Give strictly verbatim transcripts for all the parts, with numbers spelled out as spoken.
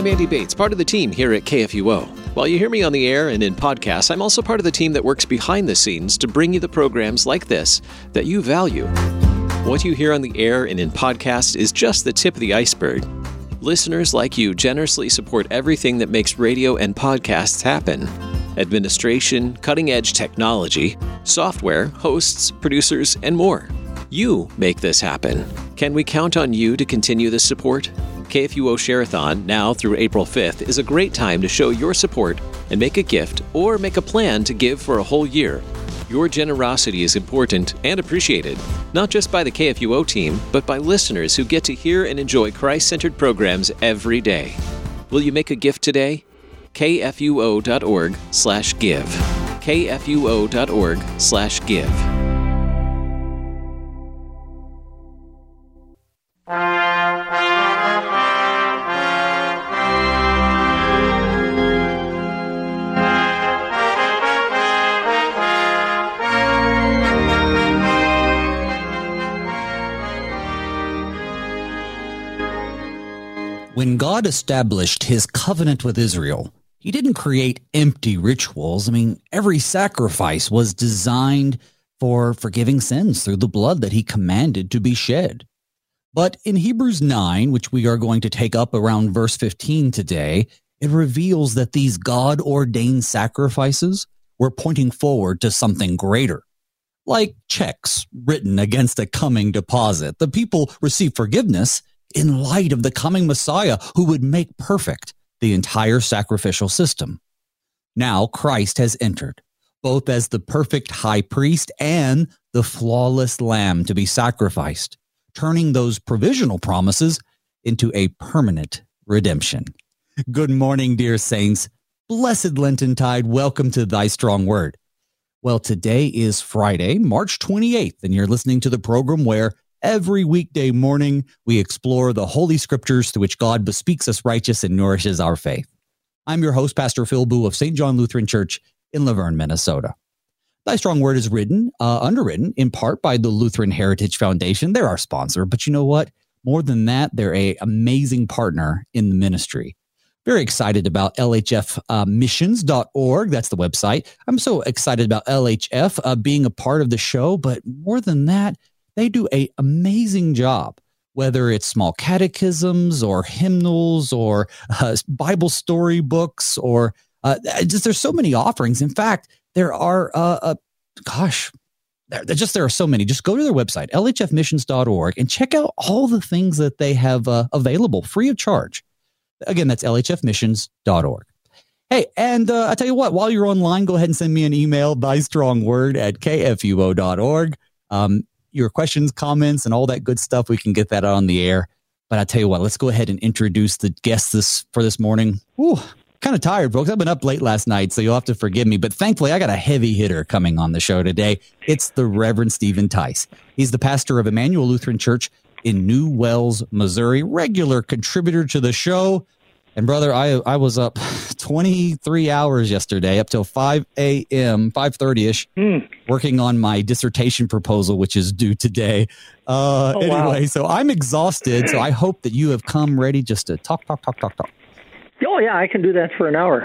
I'm Andy Bates, part of the team here at K F U O. While you hear me on the air and in podcasts, I'm also part of the team that works behind the scenes to bring you the programs like this that you value. What you hear on the air and in podcasts is just the tip of the iceberg. Listeners like you generously support everything that makes radio and podcasts happen. Administration, cutting-edge technology, software, hosts, producers, and more. You make this happen. Can we count on you to continue this support? K F U O Share-a-thon, now through April fifth, is a great time to show your support and make a gift or make a plan to give for a whole year. Your generosity is important and appreciated, not just by the K F U O team, but by listeners who get to hear and enjoy Christ-centered programs every day. Will you make a gift today? K F U O dot org slash give. K F U O dot org slash give. When God established his covenant with Israel, he didn't create empty rituals. I mean, every sacrifice was designed for forgiving sins through the blood that he commanded to be shed. But in Hebrews nine, which we are going to take up around verse fifteen today, it reveals that these God-ordained sacrifices were pointing forward to something greater. Like checks written against a coming deposit, the people receive forgiveness in light of the coming Messiah who would make perfect the entire sacrificial system. Now Christ has entered, both as the perfect high priest and the flawless lamb to be sacrificed, turning those provisional promises into a permanent redemption. Good morning, dear saints. Blessed Lenten tide. Welcome to Thy Strong Word. Well, today is Friday, March twenty-eighth, and you're listening to the program where every weekday morning, we explore the Holy Scriptures through which God bespeaks us righteous and nourishes our faith. I'm your host, Pastor Phil Boo of Saint John Lutheran Church in Laverne, Minnesota. Thy Strong Word is written, uh, underwritten in part by the Lutheran Heritage Foundation. They're our sponsor, but you know what? More than that, they're an amazing partner in the ministry. Very excited about L H F missions dot org. That's the website. I'm so excited about L H F uh, being a part of the show, but more than that, they do an amazing job, whether it's small catechisms or hymnals or uh, Bible story books or uh, just there's so many offerings. In fact, there are, uh, uh, gosh, there, just there are so many. Just go to their website, L H F missions dot org, and check out all the things that they have uh, available free of charge. Again, that's L H F missions dot org. Hey, and uh, I tell you what, while you're online, go ahead and send me an email, thystrongword at K F U O dot org. Um, Your questions, comments, and all that good stuff, we can get that on the air. But I tell you what, let's go ahead and introduce the guests this for this morning. Ooh, kind of tired, folks. I've been up late last night, so you'll have to forgive me. But thankfully, I got a heavy hitter coming on the show today. It's the Reverend Stephen Tice. He's the pastor of Emmanuel Lutheran Church in New Wells, Missouri, regular contributor to the show. And brother, I I was up twenty-three hours yesterday, up till five a.m., five thirty-ish, mm. working on my dissertation proposal, which is due today. Uh, oh, anyway, wow. So I'm exhausted, so I hope that you have come ready just to talk, talk, talk, talk, talk. Oh, yeah, I can do that for an hour.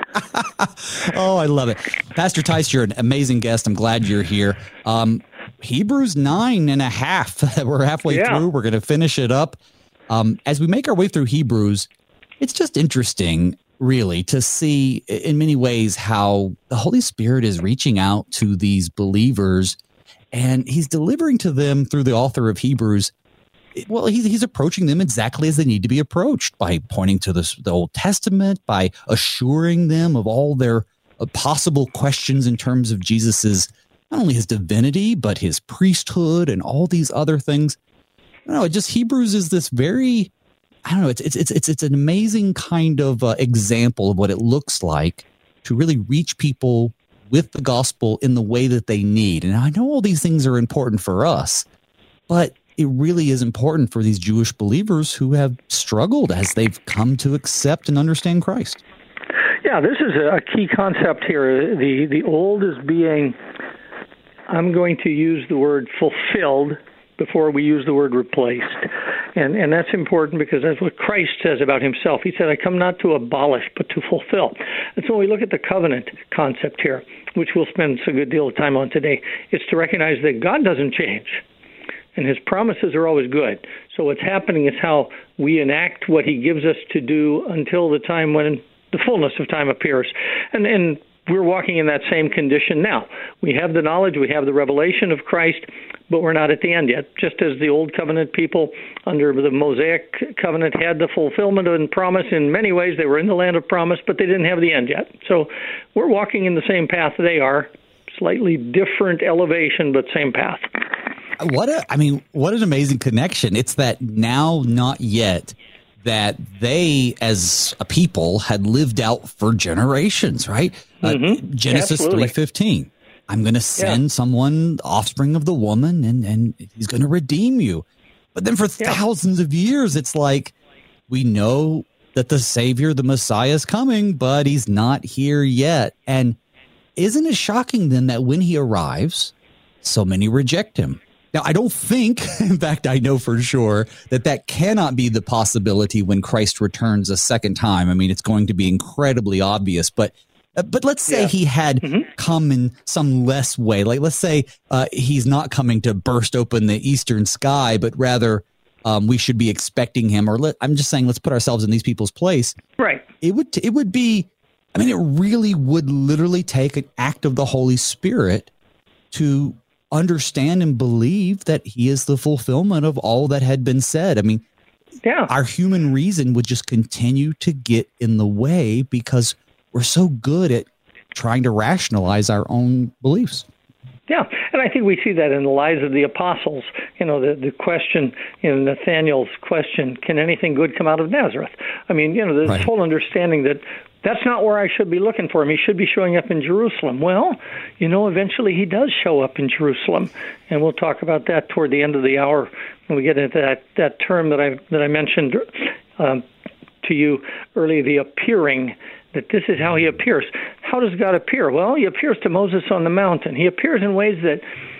Oh, I love it. Pastor Tice, you're an amazing guest. I'm glad you're here. Um, Hebrews nine and a half. We're halfway yeah. through. We're going to finish it up. Um, as we make our way through Hebrews, it's just interesting, really, to see in many ways how the Holy Spirit is reaching out to these believers, and he's delivering to them through the author of Hebrews. Well, he's, he's approaching them exactly as they need to be approached, by pointing to this, the Old Testament, by assuring them of all their uh, possible questions in terms of Jesus's, not only his divinity, but his priesthood and all these other things. I don't know, it just Hebrews is this very... I don't know. It's it's it's it's it's an amazing kind of uh, example of what it looks like to really reach people with the gospel in the way that they need. And I know all these things are important for us, but it really is important for these Jewish believers who have struggled as they've come to accept and understand Christ. Yeah, this is a key concept here. The the old is being, I'm going to use the word fulfilled before we use the word replaced. And and that's important because that's what Christ says about himself. He said, I come not to abolish, but to fulfill. And so when we look at the covenant concept here, which we'll spend a good deal of time on today, it's to recognize that God doesn't change, and his promises are always good. So what's happening is how we enact what he gives us to do until the time when the fullness of time appears. And and we're walking in that same condition now. We have the knowledge, we have the revelation of Christ, but we're not at the end yet. Just as the Old Covenant people under the Mosaic covenant had the fulfillment and promise in many ways, they were in the land of promise, but they didn't have the end yet. So we're walking in the same path they are, slightly different elevation, but same path. What a, I mean, what an amazing connection. It's that now, not yet, that they, as a people, had lived out for generations, right? Mm-hmm. Uh, Genesis three fifteen. I'm going to send yeah. someone, offspring of the woman, and, and he's going to redeem you. But then for yeah. thousands of years, it's like, we know that the Savior, the Messiah, is coming, but he's not here yet. And isn't it shocking then that when he arrives, so many reject him? Now, I don't think, in fact, I know for sure that that cannot be the possibility when Christ returns a second time. I mean, it's going to be incredibly obvious, but uh, but let's say yeah. he had mm-hmm. come in some less way. Like, let's say uh, he's not coming to burst open the eastern sky, but rather um, we should be expecting him. Or let, I'm just saying, let's put ourselves in these people's place. Right. It would it would be, I mean, it really would literally take an act of the Holy Spirit to understand and believe that he is the fulfillment of all that had been said. I mean, yeah. our human reason would just continue to get in the way because we're so good at trying to rationalize our own beliefs. Yeah, and I think we see that in the lives of the apostles. You know, the, the question, you know, Nathaniel's question, can anything good come out of Nazareth? I mean, you know, there's right. this whole understanding that that's not where I should be looking for him. He should be showing up in Jerusalem. Well, you know, eventually he does show up in Jerusalem, and we'll talk about that toward the end of the hour when we get into that, that term that I that I mentioned um, to you earlier, the appearing, that this is how he appears. How does God appear? Well, he appears to Moses on the mountain. He appears in ways that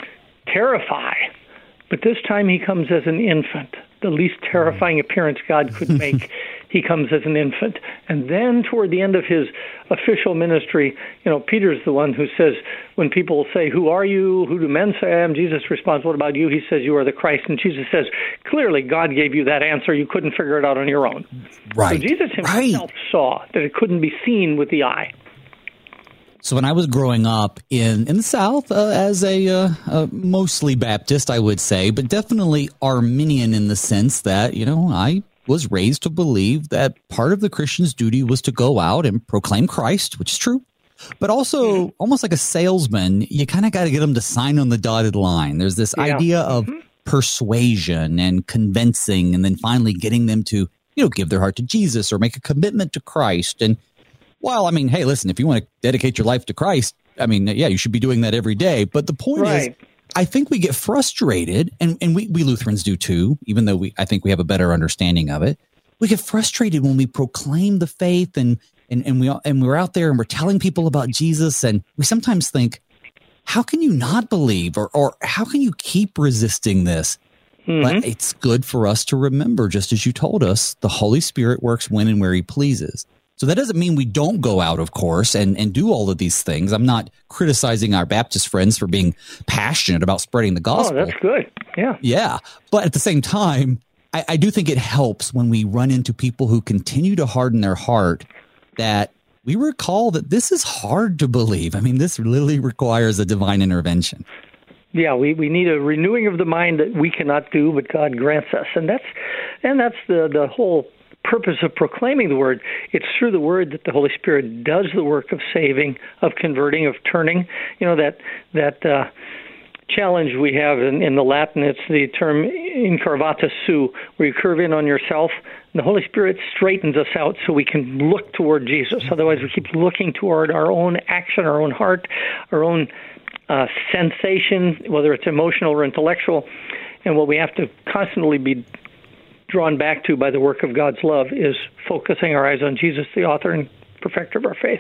terrify, but this time he comes as an infant, the least terrifying appearance God could make. He comes as an infant. And then toward the end of his official ministry, you know, Peter's the one who says, when people say, who are you? Who do men say I am? Jesus responds, what about you? He says, you are the Christ. And Jesus says, clearly God gave you that answer. You couldn't figure it out on your own. Right. So Jesus himself right. saw that it couldn't be seen with the eye. So when I was growing up in, in the South, uh, as a uh, uh, mostly Baptist, I would say, but definitely Arminian in the sense that, you know, I was raised to believe that part of the Christian's duty was to go out and proclaim Christ, which is true, but also almost like a salesman, you kind of got to get them to sign on the dotted line. There's this yeah. idea of mm-hmm. persuasion and convincing, and then finally getting them to, you know, give their heart to Jesus or make a commitment to Christ. And well, I mean, hey, listen, if you want to dedicate your life to Christ, I mean, yeah, you should be doing that every day. But the point right. is, I think we get frustrated, and, and we, we Lutherans do too, even though we I think we have a better understanding of it. We get frustrated when we proclaim the faith and and, and we and we're out there and we're telling people about Jesus, and we sometimes think, how can you not believe, or or how can you keep resisting this? Mm-hmm. But it's good for us to remember, just as you told us, the Holy Spirit works when and where he pleases. So that doesn't mean we don't go out, of course, and, and do all of these things. I'm not criticizing our Baptist friends for being passionate about spreading the gospel. Oh, that's good. Yeah. Yeah. But at the same time, I, I do think it helps when we run into people who continue to harden their heart that we recall that this is hard to believe. I mean, this literally requires a divine intervention. Yeah, we, we need a renewing of the mind that we cannot do, but God grants us. And that's and that's the, the whole purpose of proclaiming the word. It's through the word that the Holy Spirit does the work of saving, of converting, of turning. You know, that that uh, challenge we have in, in the Latin, it's the term incurvatus su, where you curve in on yourself. And the Holy Spirit straightens us out so we can look toward Jesus. Otherwise, we keep looking toward our own action, our own heart, our own uh, sensation, whether it's emotional or intellectual. And what we have to constantly be drawn back to by the work of God's love is focusing our eyes on Jesus, the author and perfecter of our faith.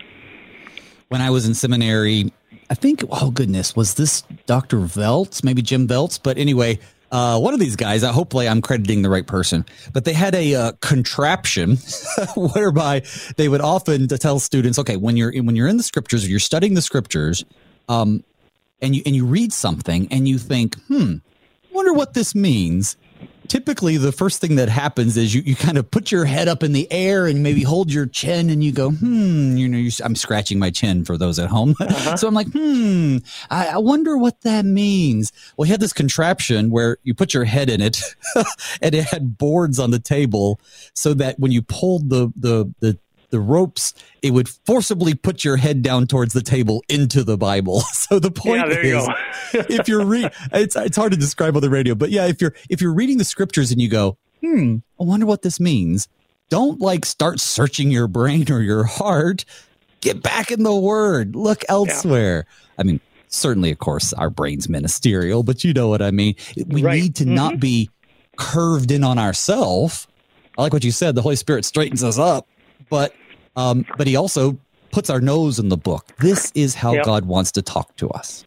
When I was in seminary, I think, oh goodness, was this Doctor Veltz, maybe Jim Veltz? But anyway, Uh, one of these guys, uh, hopefully I'm crediting the right person, but they had a uh, contraption whereby they would often tell students, okay, when you're when you're in the scriptures, or you're studying the scriptures, um, and you and you read something and you think, hmm, wonder what this means. Typically, the first thing that happens is you, you kind of put your head up in the air and maybe hold your chin and you go, hmm, you know, you, I'm scratching my chin for those at home. Uh-huh. So I'm like, hmm, I, I wonder what that means. Well, he had this contraption where you put your head in it and it had boards on the table so that when you pulled the, the, the, the ropes, it would forcibly put your head down towards the table into the Bible. So the point yeah, there is, you if you're reading, it's it's hard to describe on the radio, but yeah, if you're if you're reading the scriptures and you go, hmm, I wonder what this means. Don't like start searching your brain or your heart. Get back in the Word. Look elsewhere. Yeah. I mean, certainly, of course, our brain's ministerial, but you know what I mean. We right. need to mm-hmm. not be curved in on ourselves. I like what you said. The Holy Spirit straightens us up. But um, but he also puts our nose in the book. This is how yep. God wants to talk to us.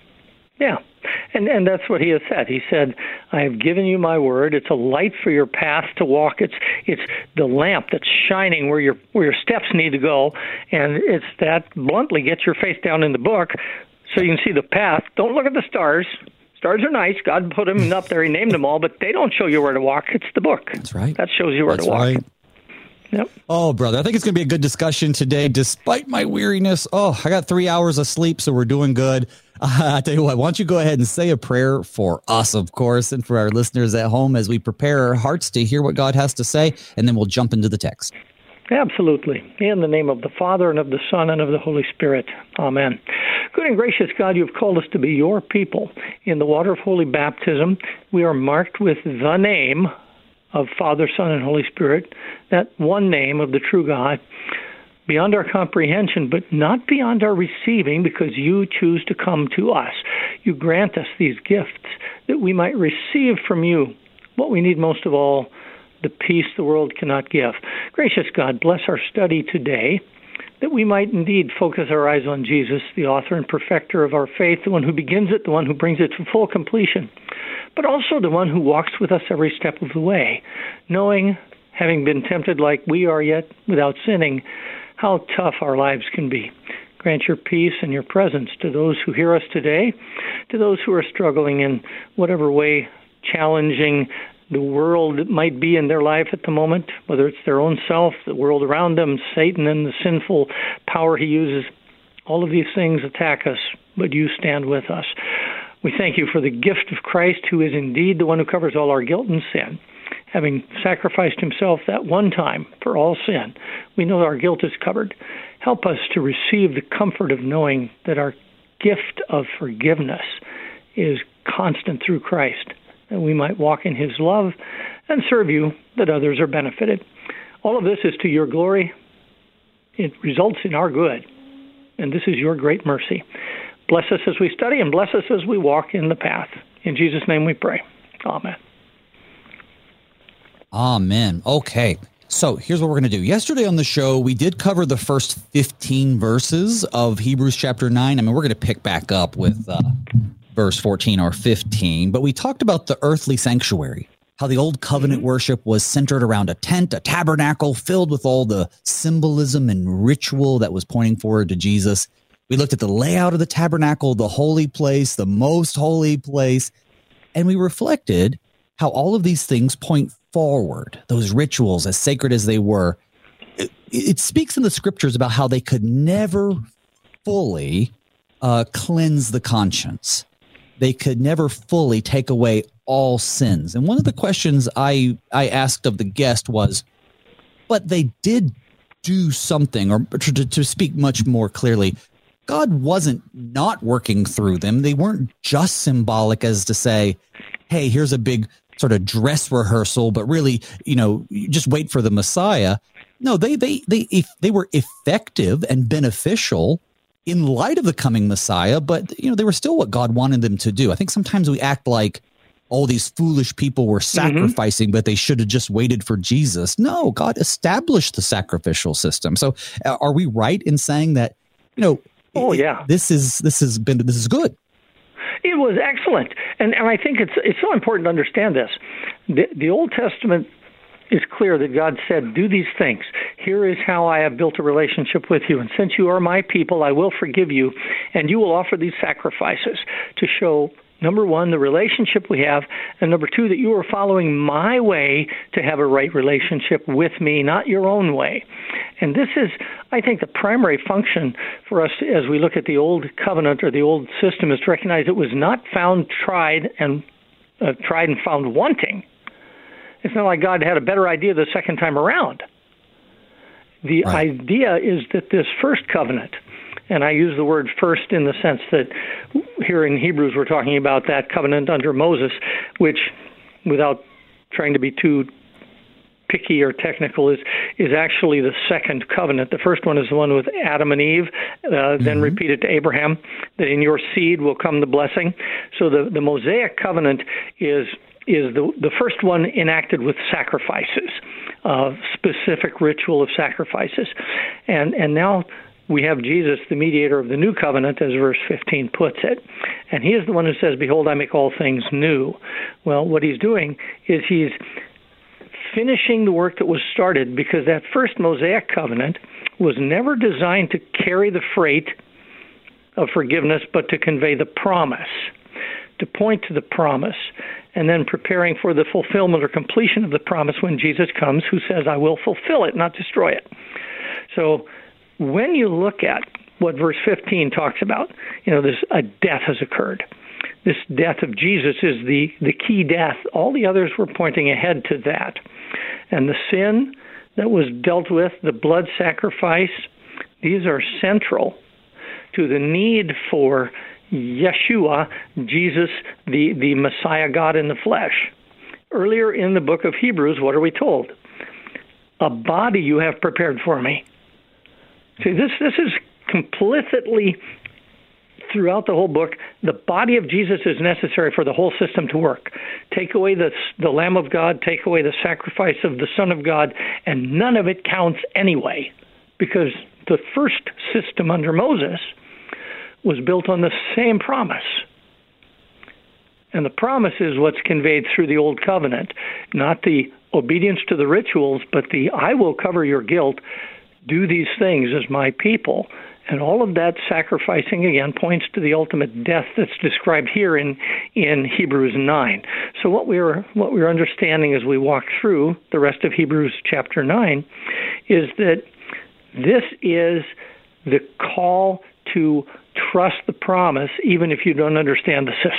Yeah, and and that's what he has said. He said, I have given you my word. It's a light for your path to walk. It's it's the lamp that's shining where your where your steps need to go. And it's that, bluntly, get your face down in the book so you can see the path. Don't look at the stars. Stars are nice. God put them up there. He named them all, but they don't show you where to walk. It's the book. That's right. That shows you where that's to walk. Right. Yep. Oh, brother, I think it's going to be a good discussion today, despite my weariness. Oh, I got three hours of sleep, so we're doing good. Uh, I tell you what, why don't you go ahead and say a prayer for us, of course, and for our listeners at home as we prepare our hearts to hear what God has to say, and then we'll jump into the text. Absolutely. In the name of the Father, and of the Son, and of the Holy Spirit. Amen. Good and gracious God, you have called us to be your people. In the water of holy baptism, we are marked with the name of Father, Son, and Holy Spirit, that one name of the true God, beyond our comprehension, but not beyond our receiving, because you choose to come to us. You grant us these gifts that we might receive from you what we need most of all, the peace the world cannot give. Gracious God, bless our study today, that we might indeed focus our eyes on Jesus, the author and perfecter of our faith, the one who begins it, the one who brings it to full completion, but also the one who walks with us every step of the way, knowing, having been tempted like we are yet without sinning, how tough our lives can be. Grant your peace and your presence to those who hear us today, to those who are struggling in whatever way challenging the world might be in their life at the moment, whether it's their own self, the world around them, Satan and the sinful power he uses. All of these things attack us, but you stand with us. We thank you for the gift of Christ, who is indeed the one who covers all our guilt and sin. Having sacrificed himself that one time for all sin, we know our guilt is covered. Help us to receive the comfort of knowing that our gift of forgiveness is constant through Christ, that we might walk in his love and serve you, that others are benefited. All of this is to your glory. It results in our good, and this is your great mercy. Bless us as we study, and bless us as we walk in the path. In Jesus' name we pray. Amen. Amen. Okay. So here's what we're going to do. Yesterday on the show, we did cover the first fifteen verses of Hebrews chapter nine. I mean, we're going to pick back up with uh, verse fourteen or fifteen, but we talked about the earthly sanctuary, how the old covenant worship was centered around a tent, a tabernacle filled with all the symbolism and ritual that was pointing forward to Jesus. We looked at the layout of the tabernacle, the holy place, the most holy place, and we reflected how all of these things point forward. Those rituals, as sacred as they were, it, it speaks in the scriptures about how they could never fully uh, cleanse the conscience. They could never fully take away all sins. And one of the questions I, I asked of the guest was, but they did do something, or to, to speak much more clearly, God wasn't not working through them. They weren't just symbolic as to say, hey, here's a big sort of dress rehearsal, but really, you know, you just wait for the Messiah. No, they they they if they were effective and beneficial in light of the coming Messiah, but you know, they were still what God wanted them to do. I think sometimes we act like, oh, these foolish people were sacrificing, mm-hmm. but they should have just waited for Jesus. No, God established the sacrificial system. So uh, are we right in saying that, you know, oh yeah, this is this has been this is good? It was excellent, and and I think it's it's so important to understand this. The, the Old Testament is clear that God said, do these things. Here is how I have built a relationship with you. And since you are my people, I will forgive you, and you will offer these sacrifices to show, number one, the relationship we have, and number two, that you are following my way to have a right relationship with me, not your own way. And this is, I think, the primary function for us as we look at the old covenant or the old system, is to recognize it was not found, tried, and uh, tried and found wanting. It's not like God had a better idea the second time around. The right. idea is that this first covenant, and I use the word first in the sense that here in Hebrews we're talking about that covenant under Moses, which, without trying to be too picky or technical, is is actually the second covenant. The first one is the one with Adam and Eve, uh, mm-hmm. then repeated to Abraham, that in your seed will come the blessing. So the, the Mosaic covenant is is the the first one enacted with sacrifices, uh, specific ritual of sacrifices. And and now we have Jesus, the mediator of the new covenant, as verse fifteen puts it. And he is the one who says, behold, I make all things new. Well, what he's doing is he's finishing the work that was started, because that first Mosaic covenant was never designed to carry the freight of forgiveness, but to convey the promise, to point to the promise, and then preparing for the fulfillment or completion of the promise when Jesus comes, who says, I will fulfill it, not destroy it. So when you look at what verse fifteen talks about, you know, this a death has occurred. This death of Jesus is the, the key death. All the others were pointing ahead to that. And the sin that was dealt with, the blood sacrifice, these are central to the need for Yeshua, Jesus, the, the Messiah, God in the flesh. Earlier in the book of Hebrews, what are we told? A body you have prepared for me. See, this, this is complicitly throughout the whole book. The body of Jesus is necessary for the whole system to work. Take away the, the Lamb of God, take away the sacrifice of the Son of God, and none of it counts anyway, because the first system under Moses was built on the same promise. And the promise is what's conveyed through the Old Covenant, not the obedience to the rituals, but the I will cover your guilt, do these things as my people. And all of that sacrificing, again, points to the ultimate death that's described here in, in Hebrews nine. So what we're what we're understanding as we walk through the rest of Hebrews chapter nine is that this is the call to trust the promise, even if you don't understand the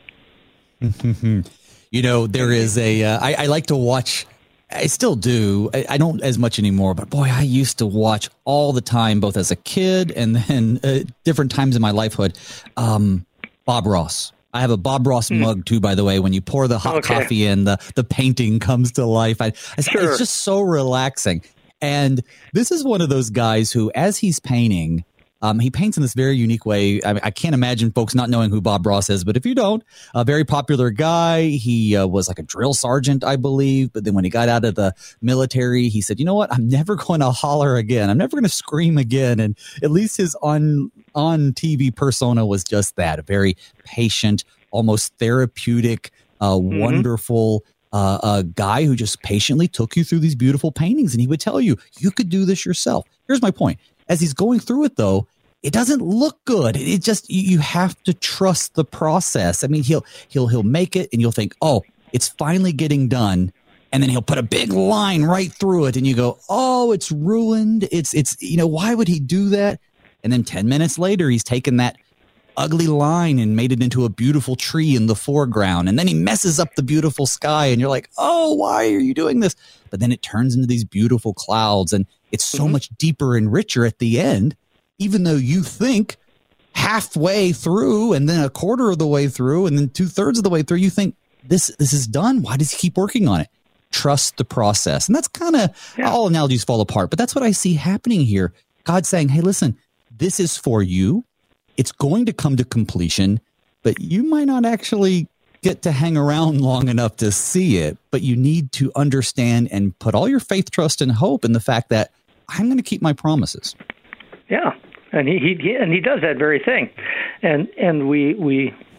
system. You know, there is a, uh, I, I like to watch, I still do, I, I don't as much anymore, but boy, I used to watch all the time, both as a kid and then uh, different times in my lifehood, um, Bob Ross. I have a Bob Ross mm. mug too, by the way. When you pour the hot okay. coffee in, the, the painting comes to life. I, I, sure. It's just so relaxing. And this is one of those guys who, as he's painting, Um, he paints in this very unique way. I, I can't imagine folks not knowing who Bob Ross is, but if you don't, a very popular guy. He uh, was like a drill sergeant, I believe. But then when he got out of the military, he said, you know what? I'm never going to holler again. I'm never going to scream again. And at least his on, on T V persona was just that, a very patient, almost therapeutic, uh, mm-hmm. wonderful uh, a guy who just patiently took you through these beautiful paintings. And he would tell you, you could do this yourself. Here's my point. As he's going through it, though, it doesn't look good. It just, you have to trust the process. I mean, he'll, he'll, he'll make it and you'll think, oh, it's finally getting done. And then he'll put a big line right through it. And you go, oh, it's ruined. It's, it's, you know, why would he do that? And then ten minutes later, he's taken that ugly line and made it into a beautiful tree in the foreground. And then he messes up the beautiful sky. And you're like, oh, why are you doing this? But then it turns into these beautiful clouds. And it's so mm-hmm. much deeper and richer at the end. Even though you think halfway through and then a quarter of the way through and then two thirds of the way through, you think this, this is done. Why does he keep working on it? Trust the process. And that's kind of yeah. all analogies fall apart, but that's what I see happening here. God saying, hey, listen, this is for you. It's going to come to completion, but you might not actually get to hang around long enough to see it, but you need to understand and put all your faith, trust, and hope in the fact that I'm going to keep my promises. Yeah, and he, he and he does that very thing, and and we we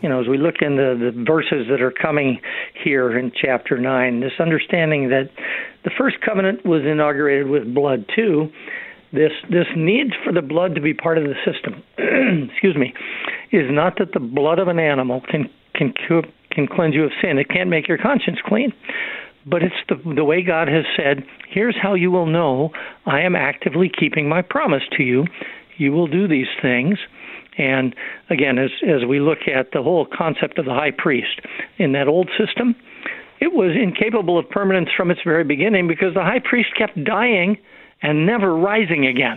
you know, as we look into the verses that are coming here in chapter nine, this understanding that the first covenant was inaugurated with blood too. This this need for the blood to be part of the system, excuse me, is not that the blood of an animal can can can cleanse you of sin. It can't make your conscience clean. But it's the the way God has said, here's how you will know I am actively keeping my promise to you. You will do these things. And again, as as we look at the whole concept of the high priest in that old system, it was incapable of permanence from its very beginning because the high priest kept dying and never rising again.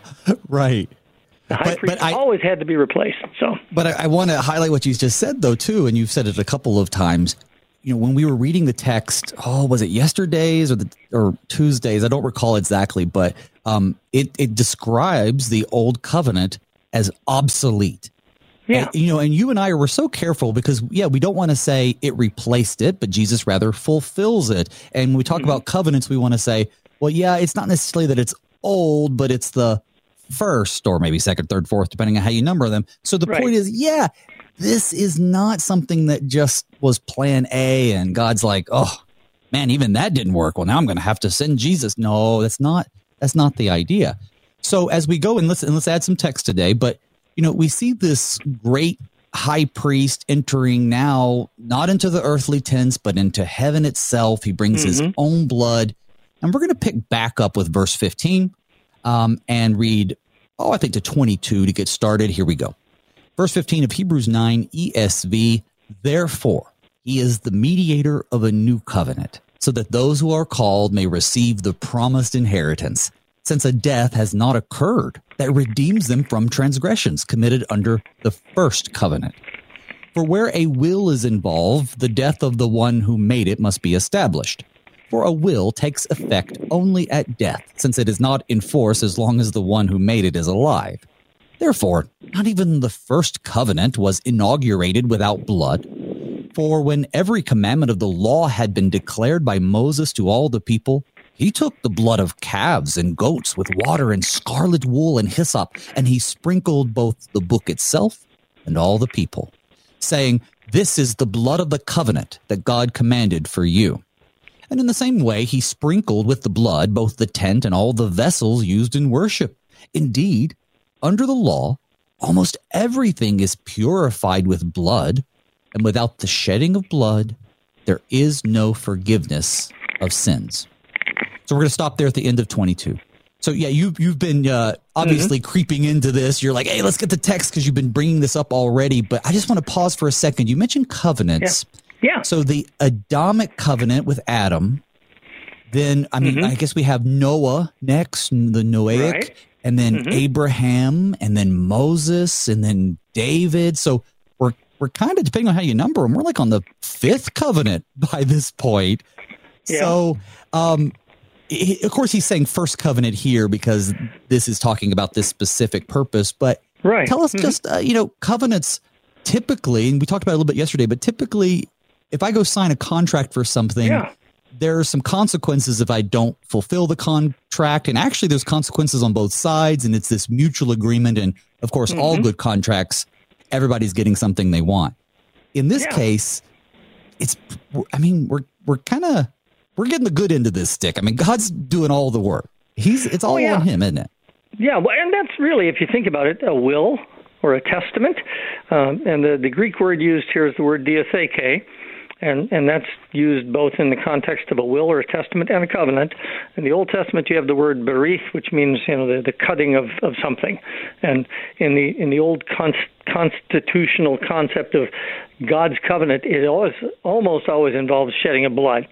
Right. The high but, priest but I, always had to be replaced. So, But I, I want to highlight what you just said, though, too, and you've said it a couple of times. You know, when we were reading the text, oh, was it yesterday's or the or Tuesdays? I don't recall exactly, but um, it it describes the old covenant as obsolete. Yeah. And, you know, and you and I were so careful because, yeah, we don't want to say it replaced it, but Jesus rather fulfills it. And when we talk mm-hmm. about covenants, we want to say, well, yeah, it's not necessarily that it's old, but it's the first or maybe second, third, fourth, depending on how you number them. So the right. point is, yeah, this is not something that just was plan A and God's like, oh, man, even that didn't work. Well, now I'm going to have to send Jesus. No, that's not that's not the idea. So as we go and let's, and let's add some text today, but, you know, we see this great high priest entering now, not into the earthly tents, but into heaven itself. He brings mm-hmm. his own blood. And we're going to pick back up with verse fifteen um, and read, oh, I think to twenty-two to get started. Here we go. Verse fifteen of Hebrews nine E S V, therefore, he is the mediator of a new covenant, so that those who are called may receive the promised inheritance, since a death has not occurred that redeems them from transgressions committed under the first covenant. For where a will is involved, the death of the one who made it must be established. For a will takes effect only at death, since it is not in force as long as the one who made it is alive. Therefore, not even the first covenant was inaugurated without blood. For when every commandment of the law had been declared by Moses to all the people, he took the blood of calves and goats with water and scarlet wool and hyssop, and he sprinkled both the book itself and all the people, saying, "This is the blood of the covenant that God commanded for you." And in the same way, he sprinkled with the blood both the tent and all the vessels used in worship. Indeed, under the law, almost everything is purified with blood, and without the shedding of blood, there is no forgiveness of sins. So we're going to stop there at the end of twenty-two. So yeah, you, you've been uh, obviously mm-hmm. creeping into this. You're like, hey, let's get the text because you've been bringing this up already. But I just want to pause for a second. You mentioned covenants. Yeah. Yeah. So the Adamic covenant with Adam, then, I mean, mm-hmm. I guess we have Noah next, the Noahic, right. and then mm-hmm. Abraham, and then Moses, and then David. So we're we're kind of, depending on how you number them, we're like on the fifth covenant by this point. Yeah. So, um, he, of course, he's saying first covenant here because this is talking about this specific purpose. But right. tell us mm-hmm. just, uh, you know, covenants typically, and we talked about it a little bit yesterday, but typically, if I go sign a contract for something, yeah. there are some consequences if I don't fulfill the contract. And actually, there's consequences on both sides, and it's this mutual agreement. And of course, mm-hmm. all good contracts, everybody's getting something they want. In this yeah. case, it's, I mean, we're we're kind of, we're getting the good end of this stick. I mean, God's doing all the work. He's It's all oh, yeah. on him, isn't it? Yeah, well, and that's really, if you think about it, a will or a testament. Um, and the, the Greek word used here is the word diatheke. And and that's used both in the context of a will or a testament and a covenant. In the Old Testament, you have the word berith, which means, you know, the, the cutting of, of something. And in the in the old con- constitutional concept of God's covenant, it always almost always involves shedding of blood.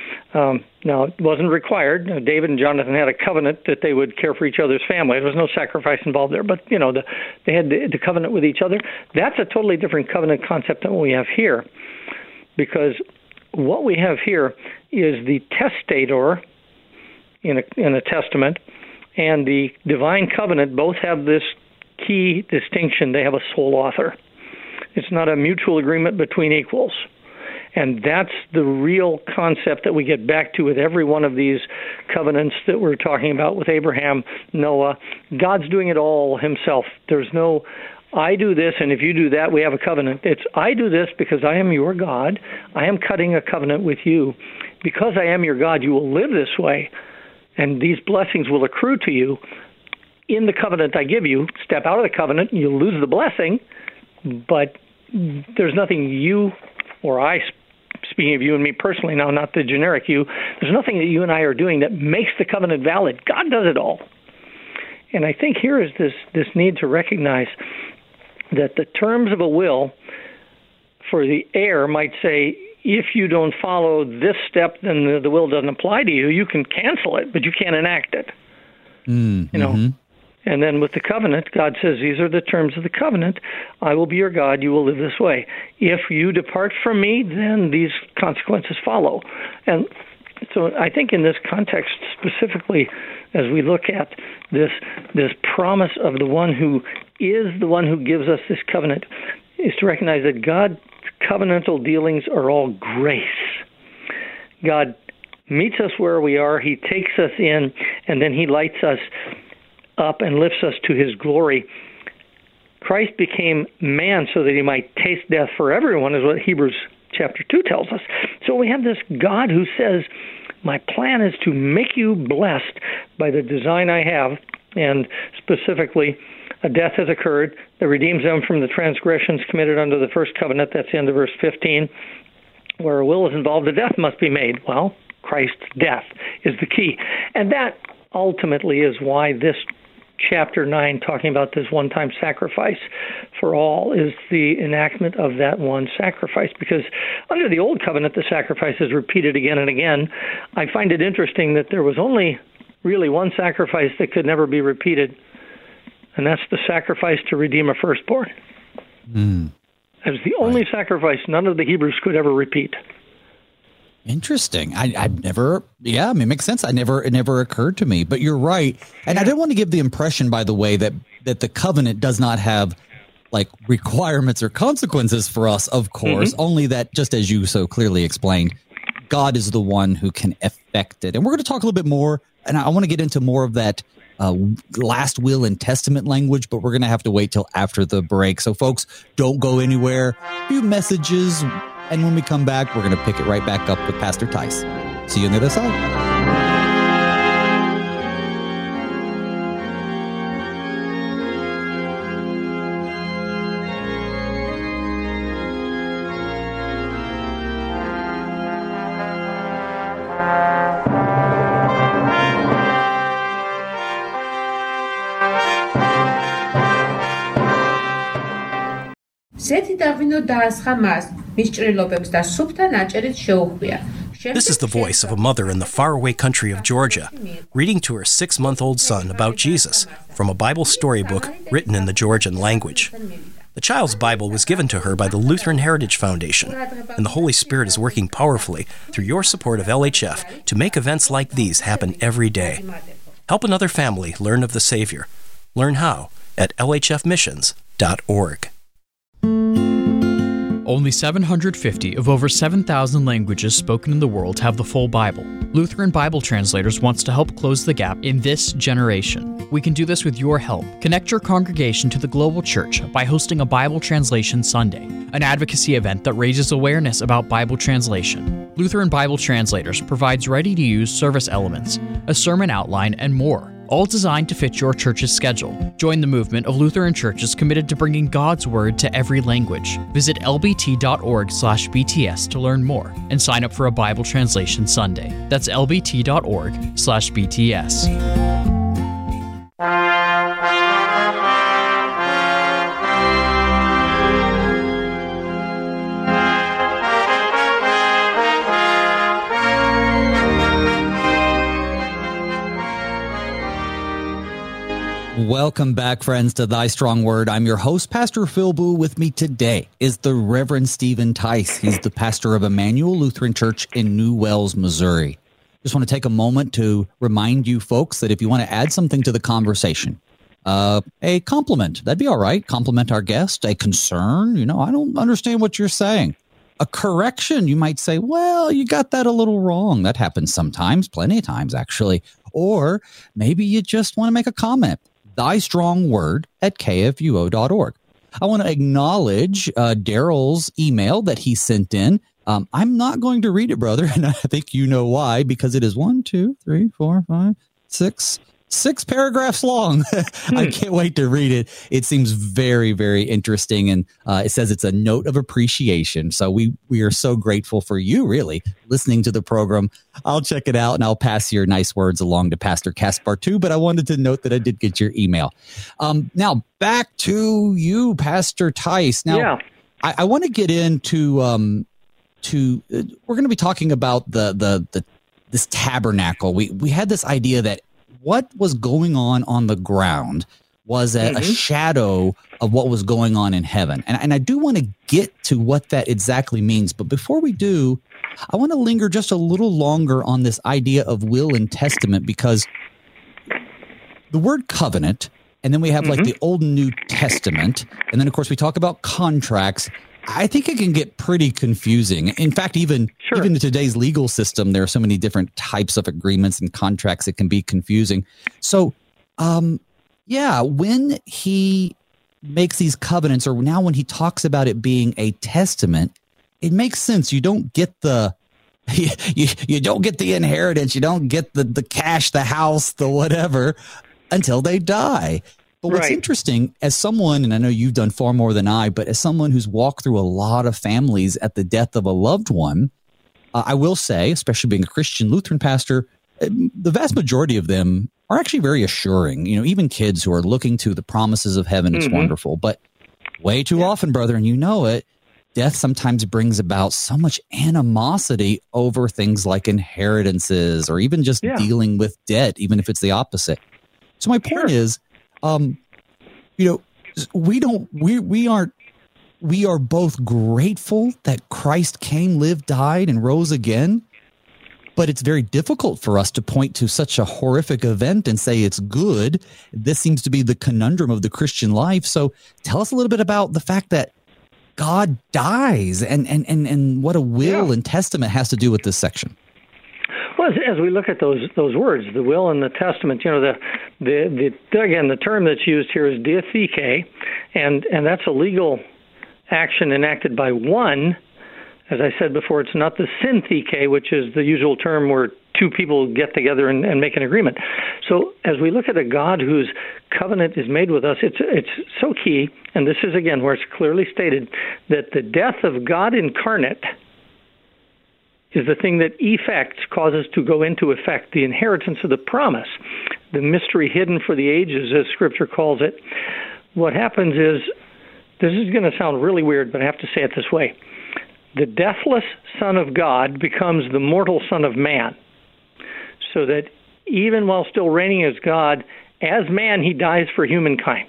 Um, now, it wasn't required. You know, David and Jonathan had a covenant that they would care for each other's family. There was no sacrifice involved there, but, you know, the, they had the, the covenant with each other. That's a totally different covenant concept than what we have here. Because what we have here is the testator in a, in a testament and the divine covenant both have this key distinction. They have a sole author. It's not a mutual agreement between equals. And that's the real concept that we get back to with every one of these covenants that we're talking about with Abraham, Noah. God's doing it all himself. There's no I do this, and if you do that, we have a covenant. It's I do this because I am your God. I am cutting a covenant with you. Because I am your God, you will live this way, and these blessings will accrue to you in the covenant I give you. Step out of the covenant, and you'll lose the blessing, but there's nothing you or I, speaking of you and me personally now, not the generic you, there's nothing that you and I are doing that makes the covenant valid. God does it all. And I think here is this, this need to recognize that the terms of a will for the heir might say, if you don't follow this step, then the, the will doesn't apply to you. You can cancel it, but you can't enact it. Mm, you know. Mm-hmm. And then with the covenant, God says, these are the terms of the covenant. I will be your God. You will live this way. If you depart from me, then these consequences follow. And so I think in this context specifically, as we look at this this promise of the one who is the one who gives us this covenant, is to recognize that God's covenantal dealings are all grace. God meets us where we are. He takes us in, and then he lights us up and lifts us to his glory. Christ became man so that he might taste death for everyone, is what Hebrews chapter two tells us. So we have this God who says, my plan is to make you blessed by the design I have, and specifically, a death has occurred that redeems them from the transgressions committed under the first covenant. That's the end of verse fifteen. Where a will is involved, a death must be made. Well, Christ's death is the key. And that ultimately is why this chapter nine, talking about this one-time sacrifice for all, is the enactment of that one sacrifice. Because under the old covenant, the sacrifice is repeated again and again. I find it interesting that there was only really one sacrifice that could never be repeated, and that's the sacrifice to redeem a firstborn. Mm. It was the only right. sacrifice none of the Hebrews could ever repeat. Interesting. I, I've never, yeah, I mean, it makes sense. I never, it never occurred to me, but you're right. And yeah. I didn't want to give the impression, by the way, that, that the covenant does not have like requirements or consequences for us, of course, mm-hmm. only that, just as you so clearly explained, God is the one who can effect it. And we're going to talk a little bit more, and I want to get into more of that uh, last will and testament language, but we're going to have to wait till after the break. So folks, don't go anywhere. A few messages. And when we come back, we're going to pick it right back up with Pastor Tice. See you on the other side. This is the voice of a mother in the faraway country of Georgia, reading to her six-month-old son about Jesus from a Bible storybook written in the Georgian language. The child's Bible was given to her by the Lutheran Heritage Foundation, and the Holy Spirit is working powerfully through your support of L H F to make events like these happen every day. Help another family learn of the Savior. Learn how at L H F missions dot org. Only seven hundred fifty of over seven thousand languages spoken in the world have the full Bible. Lutheran Bible Translators wants to help close the gap in this generation. We can do this with your help. Connect your congregation to the global church by hosting a Bible Translation Sunday, an advocacy event that raises awareness about Bible translation. Lutheran Bible Translators provides ready-to-use service elements, a sermon outline, and more, all designed to fit your church's schedule. Join the movement of Lutheran churches committed to bringing God's Word to every language. Visit L B T dot org slash B T S to learn more and sign up for a Bible Translation Sunday. That's L B T dot org slash B T S. Welcome back, friends, to Thy Strong Word. I'm your host, Pastor Phil Boo. With me today is the Reverend Stephen Tice. He's the pastor of Emmanuel Lutheran Church in New Wells, Missouri. Just want to take a moment to remind you folks that if you want to add something to the conversation, uh, a compliment, that'd be all right. Compliment our guest, a concern, you know, I don't understand what you're saying. A correction, you might say, well, you got that a little wrong. That happens sometimes, plenty of times, actually. Or maybe you just want to make a comment. Thy Strong Word at K F U O dot org. I want to acknowledge uh, Daryl's email that he sent in. Um, I'm not going to read it, brother, and I think you know why, because it is one, two, three, four, five, six, six paragraphs long. I can't wait to read it. It seems very, very interesting, and uh, it says it's a note of appreciation. So we we are so grateful for you, really, listening to the program. I'll check it out, and I'll pass your nice words along to Pastor Kaspar, too, but I wanted to note that I did get your email. Um, now, back to you, Pastor Tice. Now, yeah. I, I want to get into... Um, To uh, we're going to be talking about the the the this tabernacle. We we had this idea that what was going on on the ground was a, mm-hmm. a shadow of what was going on in heaven, and and I do want to get to what that exactly means. But before we do, I want to linger just a little longer on this idea of will and testament, because the word covenant, and then we have mm-hmm. like the Old and New Testament, and then of course we talk about contracts. I think it can get pretty confusing. In fact, even sure. even in today's legal system, there are so many different types of agreements and contracts. It can be confusing. So, um, yeah, when he makes these covenants, or now when he talks about it being a testament, it makes sense. You don't get the you, you, you don't get the inheritance. You don't get the, the cash, the house, the whatever until they die. But what's right. interesting, as someone, and I know you've done far more than I, but as someone who's walked through a lot of families at the death of a loved one, uh, I will say, especially being a Christian Lutheran pastor, the vast majority of them are actually very assuring. You know, even kids who are looking to the promises of heaven, it's mm-hmm. wonderful. But way too yeah. often, brother, and you know it, death sometimes brings about so much animosity over things like inheritances, or even just yeah. dealing with debt, even if it's the opposite. So my point sure. is, Um, you know, we don't, we, we aren't, we are both grateful that Christ came, lived, died, and rose again. But it's very difficult for us to point to such a horrific event and say it's good. This seems to be the conundrum of the Christian life. So tell us a little bit about the fact that God dies, and, and, and, and what a will yeah. and testament has to do with this section. Well, as, as we look at those those words, the will and the testament, you know, the the, the again, the term that's used here is diatheke, and and that's a legal action enacted by one. As I said before, it's not the syntheke, which is the usual term where two people get together and, and make an agreement. So as we look at a God whose covenant is made with us, it's it's so key, and this is, again, where it's clearly stated that the death of God incarnate is the thing that effects, causes to go into effect, the inheritance of the promise, the mystery hidden for the ages, as Scripture calls it. What happens is, this is going to sound really weird, but I have to say it this way. The deathless Son of God becomes the mortal Son of Man, so that even while still reigning as God, as man, he dies for humankind.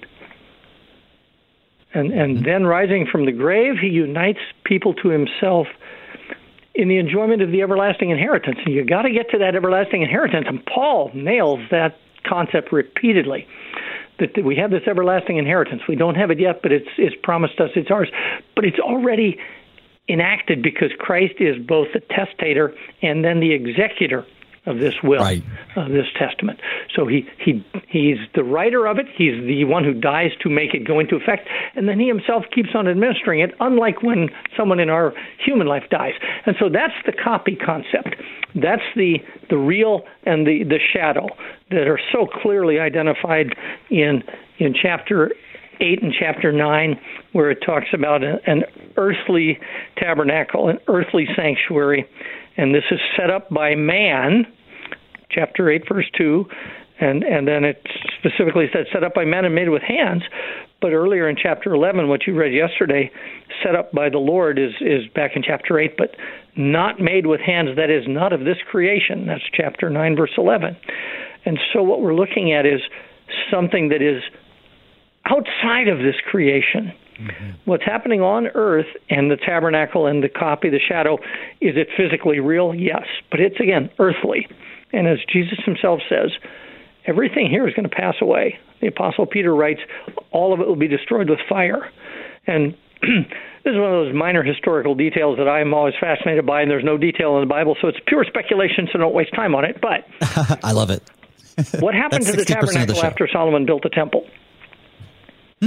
And, and then rising from the grave, he unites people to himself in the enjoyment of the everlasting inheritance. And you got to get to that everlasting inheritance. And Paul nails that concept repeatedly, that we have this everlasting inheritance. We don't have it yet, but it's, it's promised us, it's ours. But it's already enacted because Christ is both the testator and then the executor of this will, right. of this testament. So he, he he's the writer of it. He's the one who dies to make it go into effect, and then he himself keeps on administering it, unlike when someone in our human life dies. And so that's the copy concept. That's the the real and the, the shadow that are so clearly identified in in chapter eight and chapter nine, where it talks about a, an earthly tabernacle, an earthly sanctuary, and this is set up by man, chapter eight, verse two, and, and then it specifically said set up by men and made with hands. But earlier in chapter eleven, what you read yesterday, set up by the Lord, is, is back in chapter eight, but not made with hands, that is not of this creation. That's chapter nine, verse eleven. And so what we're looking at is something that is outside of this creation. Mm-hmm. What's happening on earth and the tabernacle and the copy, the shadow, is it physically real? Yes. But it's, again, earthly. And as Jesus himself says, everything here is going to pass away. The Apostle Peter writes, all of it will be destroyed with fire. And this is one of those minor historical details that I'm always fascinated by, and there's no detail in the Bible, so it's pure speculation, so don't waste time on it. But I love it. What happened to the tabernacle the after Solomon built the temple? Hmm.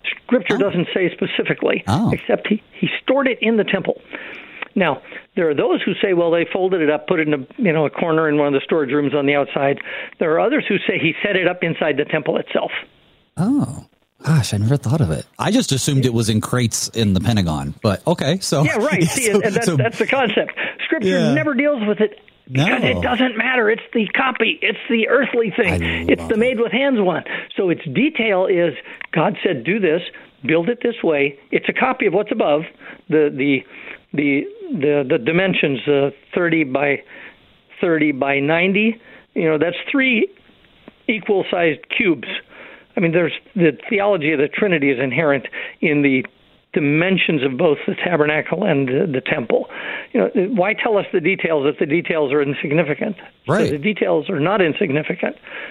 Scripture oh. doesn't say specifically, oh. except he, he stored it in the temple. Now, there are those who say, well, they folded it up, put it in a, you know, a corner in one of the storage rooms on the outside. There are others who say he set it up inside the temple itself. Oh, gosh, I never thought of it. I just assumed it was in crates in the Pentagon, but okay. So yeah, right. Yeah, See, so, and that's, so, that's the concept. Scripture yeah. never deals with it because no. it doesn't matter. It's the copy. It's the earthly thing. It's the made with hands one. So its detail is God said, do this, build it this way. It's a copy of what's above. The the the the, the dimensions, uh, thirty by thirty by ninety. You know, that's three equal-sized cubes. I mean, there's the theology of the Trinity is inherent in the dimensions of both the tabernacle and the, the temple. You know, why tell us the details if the details are insignificant? Right. So the details are not insignificant.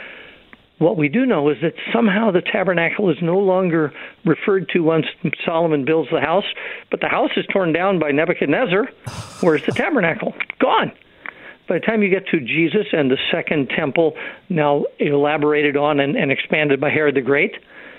What we do know is that somehow the tabernacle is no longer referred to once Solomon builds the house, but the house is torn down by Nebuchadnezzar. Where's the tabernacle? Gone. By the time you get to Jesus and the second temple, now elaborated on and, and expanded by Herod the Great,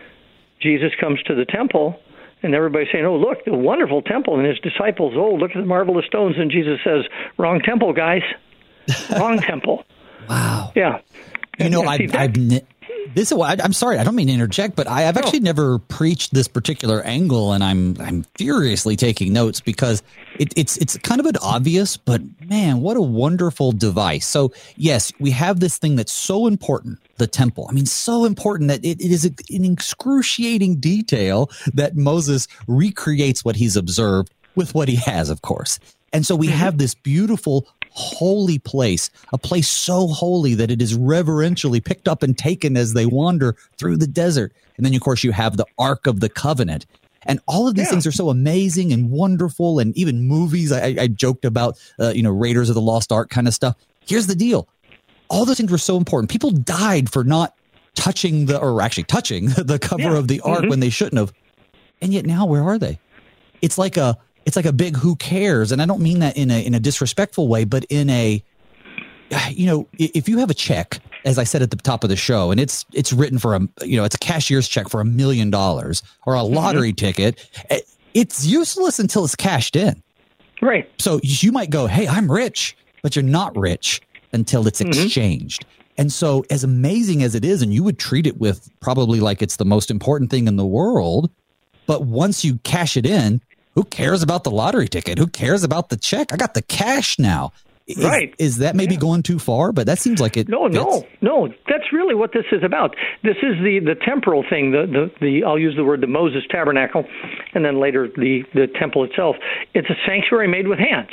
Jesus comes to the temple, and everybody's saying, oh, look, the wonderful temple, and his disciples, oh, look at the marvelous stones, and Jesus says, wrong temple, guys. Wrong temple. Wow. Yeah. You know, I've, I've ne- this. I'm sorry, I don't mean to interject, but I, I've no. actually never preached this particular angle, and I'm I'm furiously taking notes because it, it's it's kind of an obvious, but man, what a wonderful device. So yes, we have this thing that's so important, the temple. I mean, so important that it, it is an excruciating detail that Moses recreates what he's observed with what he has, of course. And so we mm-hmm. have this beautiful holy place, a place so holy that it is reverentially picked up and taken as they wander through the desert. And then, of course, you have the Ark of the Covenant. And all of these yeah. things are so amazing and wonderful. And even movies, I, I joked about, uh, you know, Raiders of the Lost Ark kind of stuff. Here's the deal. All those things were so important. People died for not touching the, or actually touching the cover yeah. of the Ark mm-hmm. when they shouldn't have. And yet now, where are they? It's like a, It's like a big who cares. And I don't mean that in a in a disrespectful way, but in a, you know, if you have a check, as I said at the top of the show, and it's it's written for a, you know, it's a cashier's check for a million dollars or a lottery mm-hmm. ticket, it's useless until it's cashed in. Right. So you might go, hey, I'm rich, but you're not rich until it's mm-hmm. exchanged. And so as amazing as it is, and you would treat it with probably like it's the most important thing in the world, but once you cash it in, who cares about the lottery ticket? Who cares about the check? I got the cash now. Is, right. Is that maybe yeah. going too far? But that seems like it. No, fits. no, no. That's really what this is about. This is the, the temporal thing. The, the the I'll use the word the Moses tabernacle, and then later the, the temple itself. It's a sanctuary made with hands.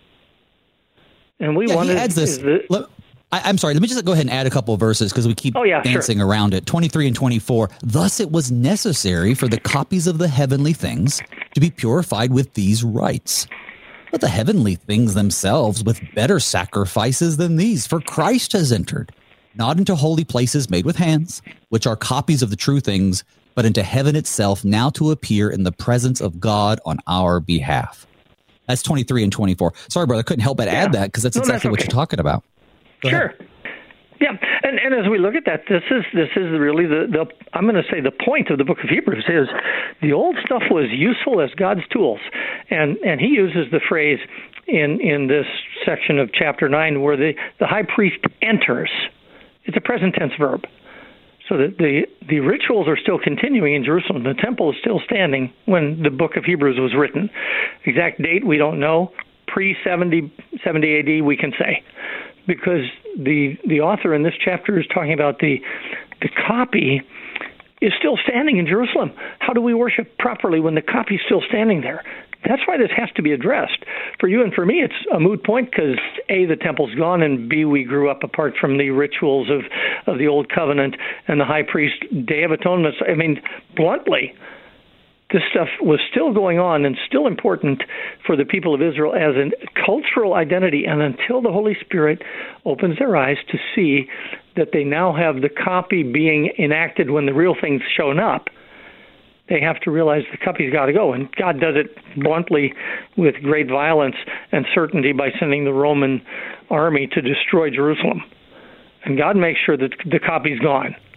And we yeah, wanted. He adds this. The, Let, I, I'm sorry. Let me just go ahead and add a couple of verses because we keep oh, yeah, dancing sure. around it. twenty-three and twenty-four. Thus it was necessary for the copies of the heavenly things to be purified with these rites. But the heavenly things themselves with better sacrifices than these, for Christ has entered, not into holy places made with hands, which are copies of the true things, but into heaven itself, now to appear in the presence of God on our behalf. That's twenty-three and twenty-four. Sorry, brother, I couldn't help but yeah. add that because that's no, exactly that's okay. what you're talking about. Go sure. ahead. Yeah, and and as we look at that, this is this is really the, the I'm going to say the point of the book of Hebrews is the old stuff was useful as God's tools, and and he uses the phrase in in this section of chapter nine where the, the high priest enters. It's a present tense verb, so that the the rituals are still continuing in Jerusalem. The temple is still standing when the book of Hebrews was written. Exact date we don't know. Pre seventy A D we can say. Because the the author in this chapter is talking about the the copy is still standing in Jerusalem. How do we worship properly when the copy is still standing there? That's why this has to be addressed. For you and for me, it's a moot point because A, the temple's gone, and B, we grew up apart from the rituals of, of the Old Covenant and the high priest Day of Atonement. I mean, bluntly, this stuff was still going on and still important for the people of Israel as a cultural identity. And until the Holy Spirit opens their eyes to see that they now have the copy being enacted when the real thing's shown up, they have to realize the copy's got to go. And God does it bluntly with great violence and certainty by sending the Roman army to destroy Jerusalem. And God makes sure that the copy's gone.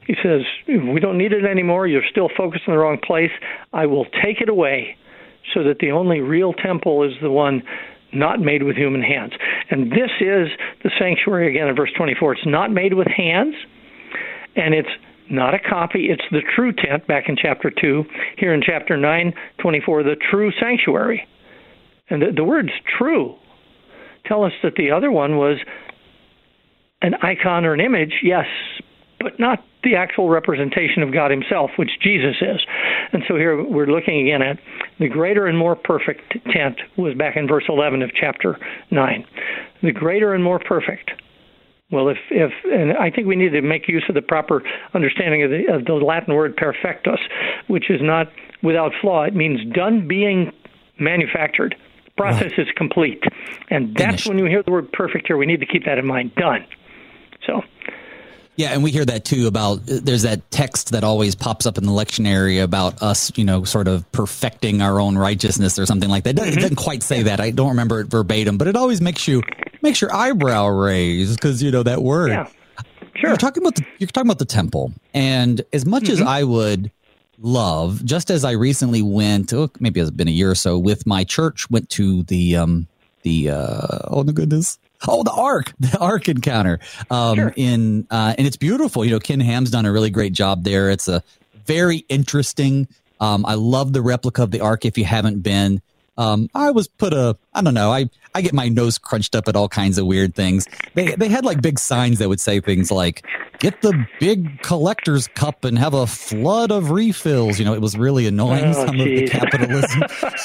He says, we don't need it anymore. You're still focused in the wrong place. I will take it away so that the only real temple is the one not made with human hands. And this is the sanctuary, again, in verse twenty-four. It's not made with hands, and it's not a copy. It's the true tent, back in chapter two. Here in chapter nine, twenty-four, the true sanctuary. And the, the words true tell us that the other one was an icon or an image, yes, but not the actual representation of God himself, which Jesus is. And so here we're looking again at the greater and more perfect tent was back in verse eleven of chapter nine. The greater and more perfect. Well, if, if and I think we need to make use of the proper understanding of the, of the Latin word perfectus, which is not without flaw. It means done being manufactured. The process right. is complete. And that's Finished. When you hear the word perfect here, we need to keep that in mind. Done. So... Yeah, and we hear that too about, there's that text that always pops up in the lectionary about us, you know, sort of perfecting our own righteousness or something like that. It doesn't, mm-hmm. it doesn't quite say that. I don't remember it verbatim, but it always makes you, makes your eyebrow raise because, you know, that word. Yeah, sure. You're talking about the, you're talking about the temple. And as much mm-hmm. as I would love, just as I recently went, oh, maybe it's been a year or so, with my church, went to the, um, the, uh, oh my goodness. Oh, the Ark, the Ark encounter. Um, sure. in, uh, and it's beautiful. You know, Ken Ham's done a really great job there. It's a very interesting. Um, I love the replica of the Ark. If you haven't been, um, I was put a, I don't know. I, I get my nose crunched up at all kinds of weird things. They, they had like big signs that would say things like, get the big collector's cup and have a flood of refills. You know, it was really annoying, oh, some geez. of the capitalism.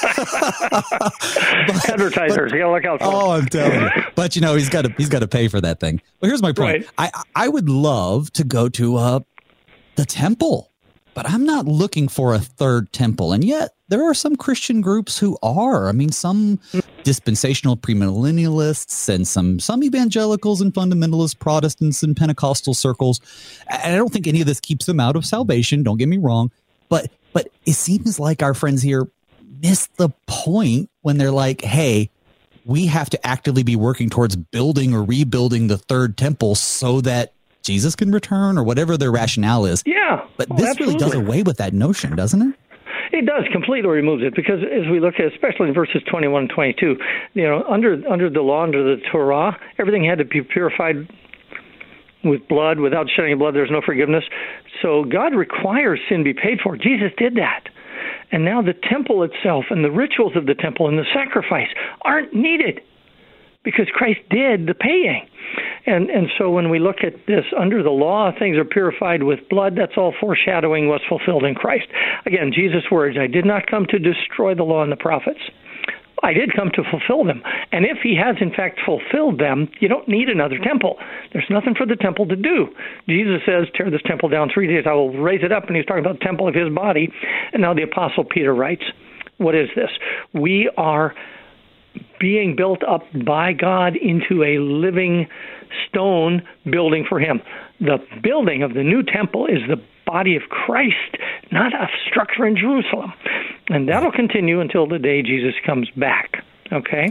but, Advertisers, but, you gotta look out for Oh, I'm telling you. But, you know, he's got to he's got to pay for that thing. Well, here's my point. Right. I, I would love to go to uh, the temple, but I'm not looking for a third temple. And yet there are some Christian groups who are. I mean, some dispensational premillennialists and some some evangelicals and fundamentalist Protestants and Pentecostal circles. And I don't think any of this keeps them out of salvation. Don't get me wrong. But but it seems like our friends here miss the point when they're like, hey, we have to actively be working towards building or rebuilding the third temple so that Jesus can return or whatever their rationale is. Yeah. But this absolutely. really does away with that notion, doesn't it? It does, completely removes it, because as we look at, especially in verses twenty-one and twenty-two, you know, under under the law, under the Torah, everything had to be purified with blood. Without shedding blood, there's no forgiveness. So God requires sin be paid for. Jesus did that. And now the temple itself and the rituals of the temple and the sacrifice aren't needed because Christ did the paying. And and so when we look at this, under the law, things are purified with blood. That's all foreshadowing what's fulfilled in Christ. Again, Jesus' words, I did not come to destroy the law and the prophets. I did come to fulfill them. And if he has, in fact, fulfilled them, you don't need another temple. There's nothing for the temple to do. Jesus says, tear this temple down three days, I will raise it up. And he's talking about the temple of his body. And now the Apostle Peter writes, what is this? We are being built up by God into a living stone building for him. The building of the new temple is the body of Christ, not a structure in Jerusalem. And that'll continue until the day Jesus comes back. Okay?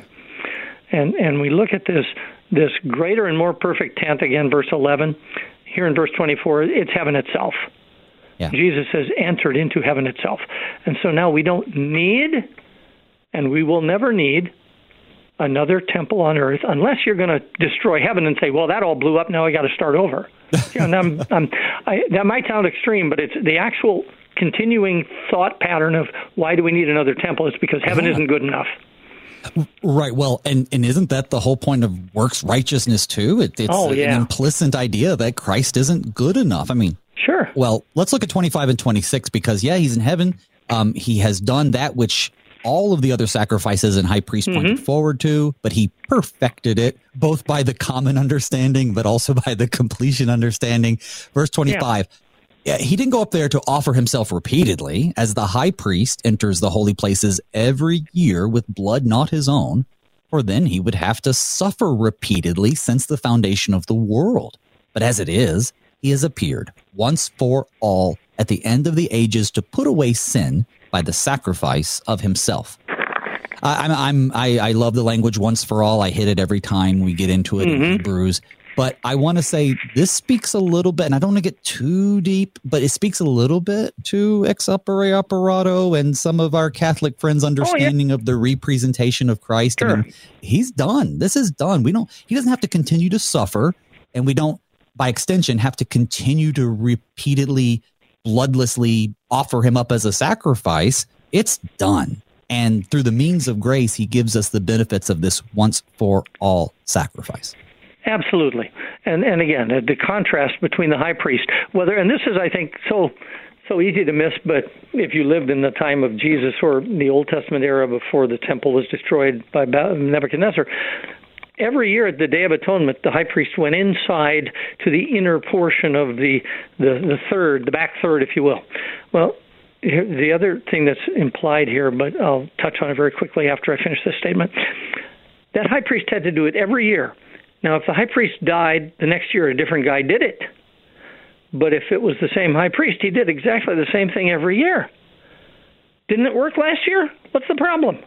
And and we look at this this greater and more perfect tent, again, verse eleven. Here in verse twenty-four, it's heaven itself. Yeah. Jesus says, entered into heaven itself. And so now we don't need, and we will never need, another temple on earth, unless you're going to destroy heaven and say, well, that all blew up, now I got to start over. You know, I'm, I'm, I, that might sound extreme, but it's the actual continuing thought pattern of why do we need another temple? It's because heaven yeah. isn't good enough. Right. Well, and, and isn't that the whole point of works righteousness too? It, it's oh, yeah. an implicit idea that Christ isn't good enough. I mean, sure. Well, let's look at twenty-five and twenty-six, because yeah, he's in heaven. Um, he has done that which all of the other sacrifices and high priest pointed mm-hmm. forward to, but he perfected it both by the common understanding, but also by the completion understanding. Verse twenty-five, yeah. He didn't go up there to offer himself repeatedly, as the high priest enters the holy places every year with blood not his own, for then he would have to suffer repeatedly since the foundation of the world. But as it is, he has appeared once for all at the end of the ages to put away sin by the sacrifice of himself. I, I'm, I'm, I, I love the language once for all. I hit it every time we get into it mm-hmm. in Hebrews. But I want to say this speaks a little bit, and I don't want to get too deep, but it speaks a little bit to ex opere operato and some of our Catholic friends' understanding oh, yeah. of the representation of Christ. Sure. I mean, he's done. This is done. We don't. He doesn't have to continue to suffer, and we don't, by extension, have to continue to repeatedly, bloodlessly offer him up as a sacrifice. It's done. And through the means of grace, he gives us the benefits of this once for all sacrifice. Absolutely. And and again, the contrast between the high priest, whether, and this is, I think, so so easy to miss, but if you lived in the time of Jesus or the Old Testament era before the temple was destroyed by Nebuchadnezzar, every year at the Day of Atonement, the high priest went inside to the inner portion of the the, the third, the back third, if you will. Well, the other thing that's implied here, but I'll touch on it very quickly after I finish this statement, that high priest had to do it every year. Now, if the high priest died, the next year a different guy did it. But if it was the same high priest, he did exactly the same thing every year. Didn't it work last year? What's the problem?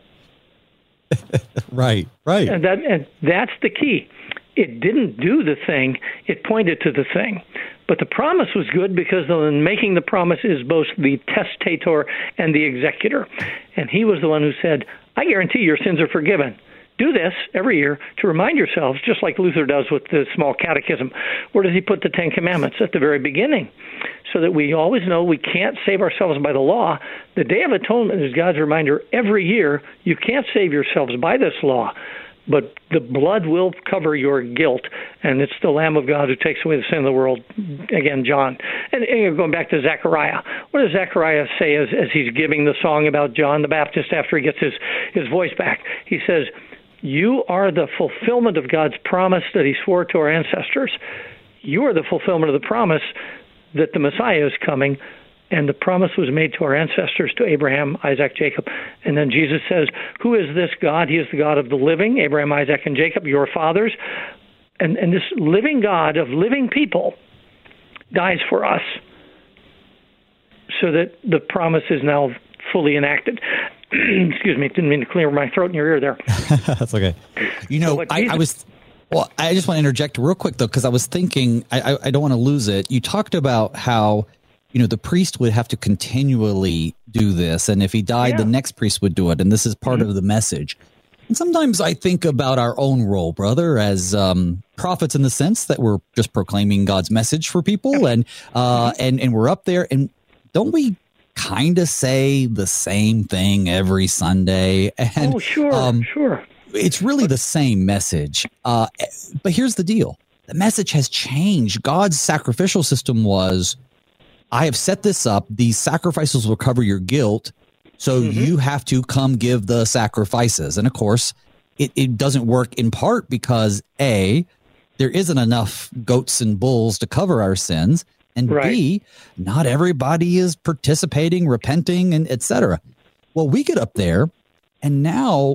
Right, right. And, that, and that's the key. It didn't do the thing. It pointed to the thing. But the promise was good because in making the promise is both the testator and the executor. And he was the one who said, I guarantee your sins are forgiven. Do this every year to remind yourselves, just like Luther does with the small catechism. Where does he put the Ten Commandments? At the very beginning, so that we always know we can't save ourselves by the law. The Day of Atonement is God's reminder every year, you can't save yourselves by this law, but the blood will cover your guilt, and it's the Lamb of God who takes away the sin of the world. Again, John. And, and going back to Zechariah, what does Zechariah say as, as he's giving the song about John the Baptist after he gets his, his voice back? He says, you are the fulfillment of God's promise that he swore to our ancestors. You are the fulfillment of the promise that the Messiah is coming, and the promise was made to our ancestors, to Abraham, Isaac, Jacob. And then Jesus says, who is this God? He is the God of the living, Abraham, Isaac, and Jacob, your fathers. And, and this living God of living people dies for us so that the promise is now fully enacted. Excuse me, didn't mean to clear my throat in your ear there. That's okay. You know, so I, Jesus, I was, well, I just want to interject real quick, though, because I was thinking, I, I, I don't want to lose it. You talked about how, you know, the priest would have to continually do this, and if he died, yeah. the next priest would do it, and this is part mm-hmm. of the message. And sometimes I think about our own role, brother, as um, prophets in the sense that we're just proclaiming God's message for people, and uh, mm-hmm. and and we're up there, and don't we kind of say the same thing every Sunday? And, oh, sure, um, sure. It's really the same message. Uh, but here's the deal. The message has changed. God's sacrificial system was, I have set this up. These sacrifices will cover your guilt. So mm-hmm. you have to come give the sacrifices. And of course, it, it doesn't work in part because A, there isn't enough goats and bulls to cover our sins. And right. B, not everybody is participating, repenting, and et cetera. Well, we get up there, and now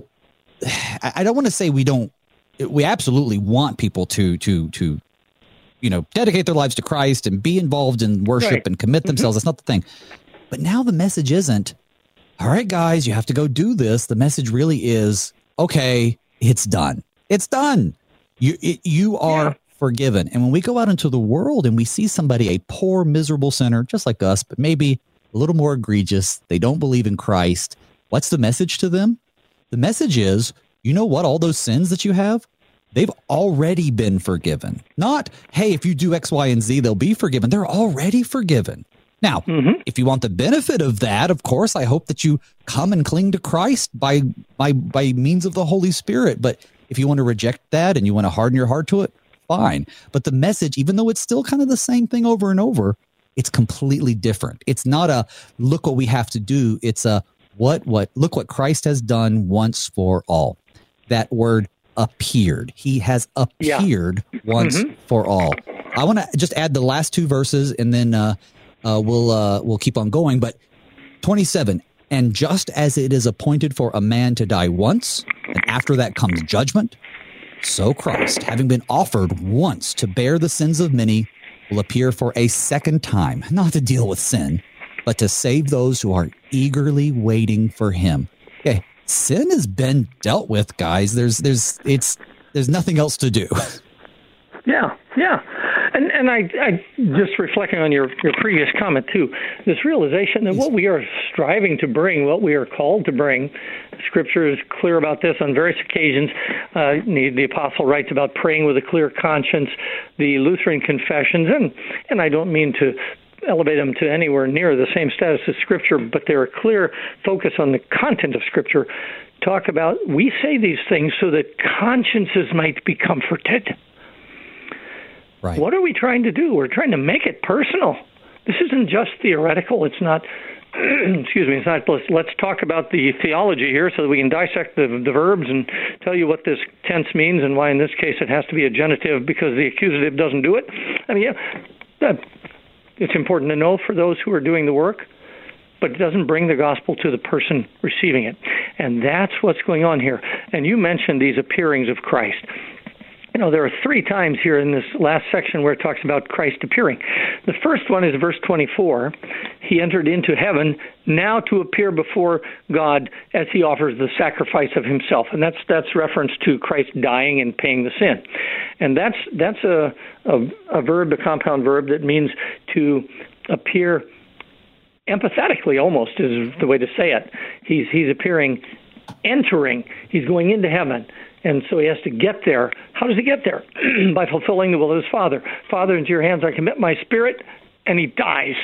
I don't want to say we don't. We absolutely want people to to to, you know, dedicate their lives to Christ and be involved in worship right. and commit themselves. Mm-hmm. That's not the thing. But now the message isn't, all right, guys, you have to go do this. The message really is, okay, it's done. It's done. You it, you are. Yeah. forgiven. And when we go out into the world and we see somebody, a poor, miserable sinner, just like us, but maybe a little more egregious, they don't believe in Christ, what's the message to them? The message is, you know what, all those sins that you have, they've already been forgiven. Not, hey, if you do X, Y, and Z, they'll be forgiven. They're already forgiven. Now, mm-hmm. if you want the benefit of that, of course, I hope that you come and cling to Christ by, by, by means of the Holy Spirit. But if you want to reject that and you want to harden your heart to it, fine. But the message, even though it's still kind of the same thing over and over, it's completely different. It's not a look what we have to do. It's a what, what, look what Christ has done once for all. That word appeared. He has appeared yeah. once mm-hmm. for all. I want to just add the last two verses and then uh, uh, we'll, uh, we'll keep on going. But twenty-seven, and just as it is appointed for a man to die once, and after that comes judgment, so Christ, having been offered once to bear the sins of many, will appear for a second time, not to deal with sin, but to save those who are eagerly waiting for him. Okay, sin has been dealt with, guys. There's, there's, it's, there's nothing else to do. Yeah, yeah. And and I, I just reflecting on your, your previous comment, too, this realization that what we are striving to bring, what we are called to bring, Scripture is clear about this on various occasions. Uh, the, the Apostle writes about praying with a clear conscience, the Lutheran confessions, and, and I don't mean to elevate them to anywhere near the same status as Scripture, but they're a clear focus on the content of Scripture. Talk about, we say these things so that consciences might be comforted. Right. What are we trying to do? We're trying to make it personal. This isn't just theoretical. It's not, excuse me, it's not, let's, let's talk about the theology here so that we can dissect the, the verbs and tell you what this tense means and why in this case it has to be a genitive because the accusative doesn't do it. I mean, yeah, that, it's important to know for those who are doing the work, but it doesn't bring the gospel to the person receiving it. And that's what's going on here. And you mentioned these appearings of Christ. You know, there are three times here in this last section where it talks about Christ appearing. The first one is verse twenty-four. He entered into heaven now to appear before God as he offers the sacrifice of himself. And that's that's reference to Christ dying and paying the sin. And that's that's a, a, a verb, a compound verb that means to appear empathetically almost is the way to say it. He's he's appearing, entering. He's going into heaven. And so he has to get there. How does he get there? By fulfilling the will of his Father. Father, into your hands I commit my spirit, and he dies.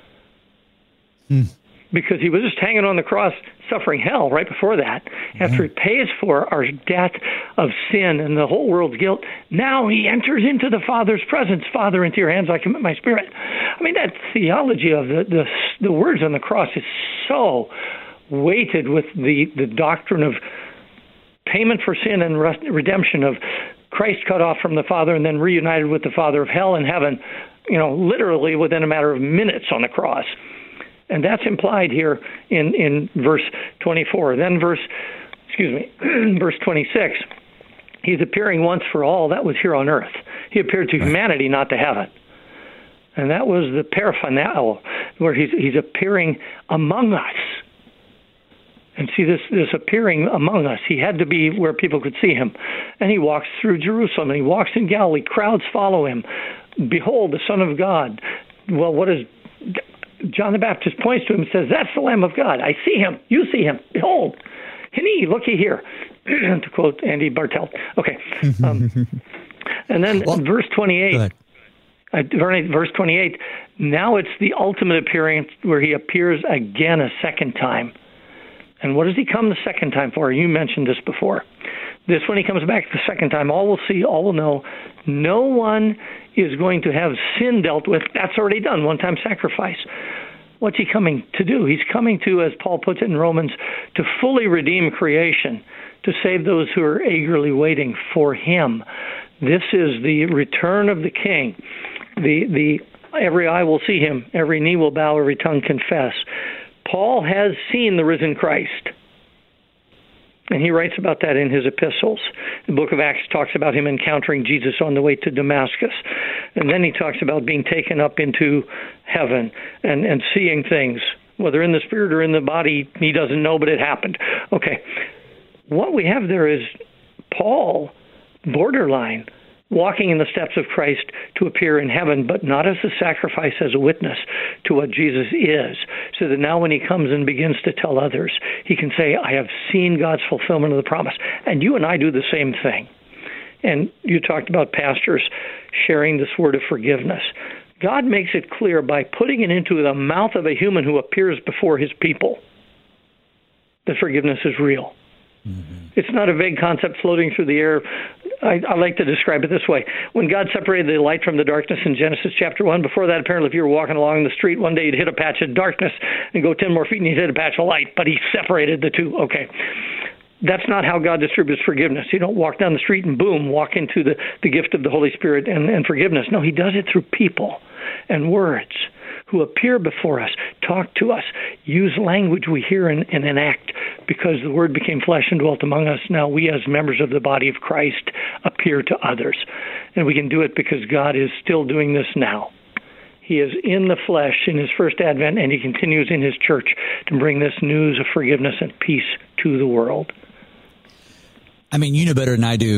Hmm. Because he was just hanging on the cross, suffering hell right before that. After he pays for our debt of sin and the whole world's guilt, now he enters into the Father's presence. Father, into your hands I commit my spirit. I mean, that theology of the the, the words on the cross is so weighted with the, the doctrine of payment for sin and redemption, of Christ cut off from the Father and then reunited with the Father of hell and heaven, you know, literally within a matter of minutes on the cross. And that's implied here in, in verse twenty-four. Then verse, excuse me, verse twenty-six, he's appearing once for all. That was here on earth. He appeared to humanity, not to heaven. And that was the paraphanao, where he's, he's appearing among us. And see, this, this appearing among us, he had to be where people could see him. And he walks through Jerusalem, and he walks in Galilee. Crowds follow him. Behold, the Son of God. Well, what is... John the Baptist points to him and says, that's the Lamb of God. I see him. You see him. Behold. Hini, looky here. To quote Andy Bartelt. Okay. Um, and then well, verse twenty-eight. Uh, verse twenty-eight. Now it's the ultimate appearance where he appears again a second time. And what does he come the second time for? You mentioned this before. This, when he comes back the second time, all will see, all will know. No one is going to have sin dealt with. That's already done, one-time sacrifice. What's he coming to do? He's coming to, as Paul puts it in Romans, to fully redeem creation, to save those who are eagerly waiting for him. This is the return of the King. The the every eye will see him, every knee will bow, every tongue confess. Paul has seen the risen Christ, and he writes about that in his epistles. The book of Acts talks about him encountering Jesus on the way to Damascus, and then he talks about being taken up into heaven and, and seeing things, whether in the spirit or in the body, he doesn't know, but it happened. Okay, what we have there is Paul, borderline, walking in the steps of Christ to appear in heaven, but not as a sacrifice, as a witness to what Jesus is, so that now when he comes and begins to tell others, he can say, I have seen God's fulfillment of the promise. And you and I do the same thing. And you talked about pastors sharing this word of forgiveness. God makes it clear by putting it into the mouth of a human who appears before his people that forgiveness is real. Mm-hmm. It's not a vague concept floating through the air. I, I like to describe it this way. When God separated the light from the darkness in Genesis chapter one, before that, apparently, if you were walking along the street one day, you'd hit a patch of darkness and go ten more feet and you'd hit a patch of light, but he separated the two. Okay. That's not how God distributes forgiveness. You don't walk down the street and boom, walk into the, the gift of the Holy Spirit and, and forgiveness. No, he does it through people and words who appear before us, talk to us, use language we hear and, and enact. Because the Word became flesh and dwelt among us, now we as members of the body of Christ appear to others. And we can do it because God is still doing this now. He is in the flesh in his first advent, and he continues in his church to bring this news of forgiveness and peace to the world. I mean, you know better than I do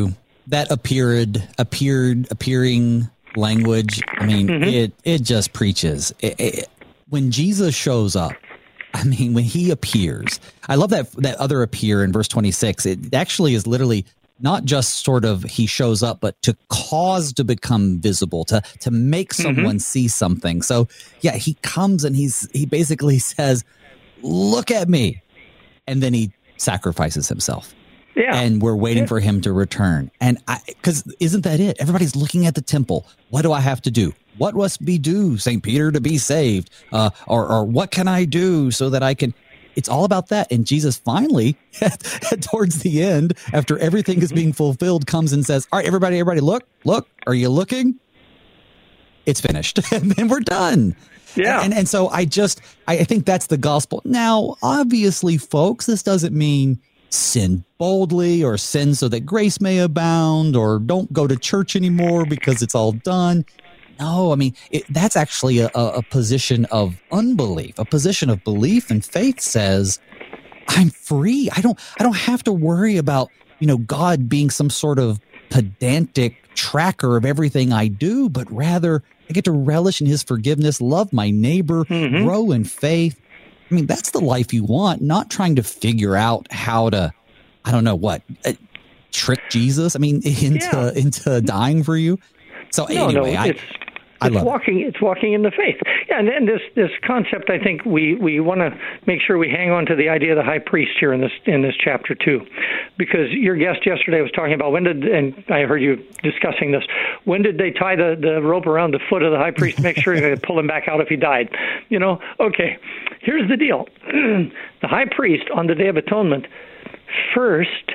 that appeared, appeared, appearing language, I mean, mm-hmm. it, it just preaches. It, it, when Jesus shows up, I mean, when he appears, I love that, that other appear in verse twenty-six. It actually is literally not just sort of he shows up, but to cause to become visible, to to make someone mm-hmm. see something. So yeah, he comes and he's he basically says, "Look at me," and then he sacrifices himself. Yeah, and we're waiting yeah. for him to return. And I, because isn't that it? Everybody's looking at the temple. What do I have to do? What must be due, Saint Peter, to be saved? Uh, or or what can I do so that I can? It's all about that. And Jesus finally, towards the end, after everything is being fulfilled, comes and says, all right, everybody, everybody, look, look, are you looking? It's finished. And then we're done. Yeah. And, and, and so I just, I think that's the gospel. Now, obviously, folks, this doesn't mean sin boldly or sin so that grace may abound or don't go to church anymore because it's all done. No, I mean, it, that's actually a, a position of unbelief. A position of belief and faith says, I'm free. I don't I don't have to worry about, you know, God being some sort of pedantic tracker of everything I do, but rather I get to relish in his forgiveness, love my neighbor, mm-hmm. grow in faith. I mean, that's the life you want, not trying to figure out how to, I don't know what, uh, trick Jesus, I mean, into yeah. into dying for you. So no, anyway, no, I... It's walking. It's walking in the faith. Yeah, and then this this concept, I think we, we want to make sure we hang on to the idea of the high priest here in this in this chapter too, because your guest yesterday was talking about when did, and I heard you discussing this. When did they tie the, the rope around the foot of the high priest to make sure they could pull him back out if he died? You know, okay. Here's the deal: the high priest on the Day of Atonement, first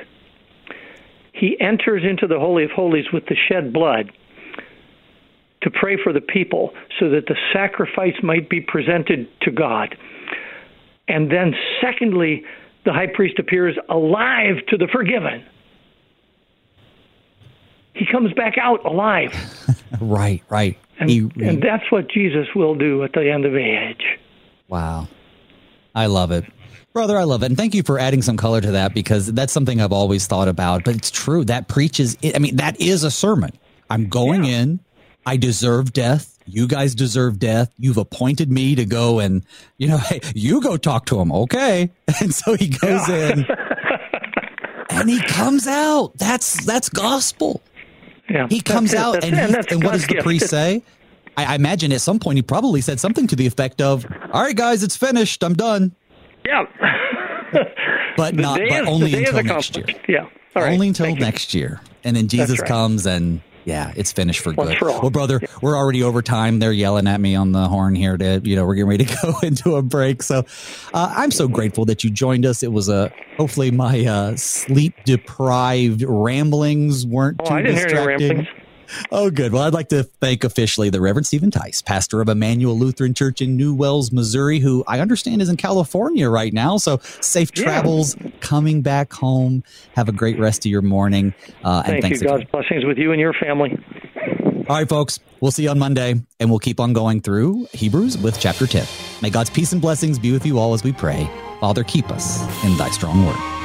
he enters into the Holy of Holies with the shed blood, to pray for the people so that the sacrifice might be presented to God. And then secondly, the high priest appears alive to the forgiven. He comes back out alive. Right, right. And, he, he, and that's what Jesus will do at the end of the age. Wow. I love it. Brother, I love it. And thank you for adding some color to that, because that's something I've always thought about. But it's true. That preaches, I mean, that is a sermon. I'm going yeah. in. I deserve death. You guys deserve death. You've appointed me to go and, you know, hey, you go talk to him. Okay. And so he goes yeah. in and he comes out. That's, that's gospel. Yeah. He comes out that's and, he, and, and what does the gift. priest say? I, I imagine at some point he probably said something to the effect of, all right, guys, it's finished. I'm done. Yeah. But not, but only until next year. Yeah. All right. Only until next year. And then Jesus right. comes and, yeah, it's finished for good. For well, brother, yeah. we're already over time. They're yelling at me on the horn here to, you know, we're getting ready to go into a break. So uh, I'm so grateful that you joined us. It was a, hopefully my uh, sleep deprived ramblings weren't oh, too I didn't distracting. Hear any ramblings. Oh, good. Well, I'd like to thank officially the Reverend Stephen Tice, pastor of Emmanuel Lutheran Church in New Wells, Missouri, who I understand is in California right now. So safe travels yeah. coming back home. Have a great rest of your morning. Uh, Thank and thanks you. again. God's blessings with you and your family. All right, folks. We'll see you on Monday, and we'll keep on going through Hebrews with chapter ten. May God's peace and blessings be with you all as we pray. Father, keep us in thy strong word.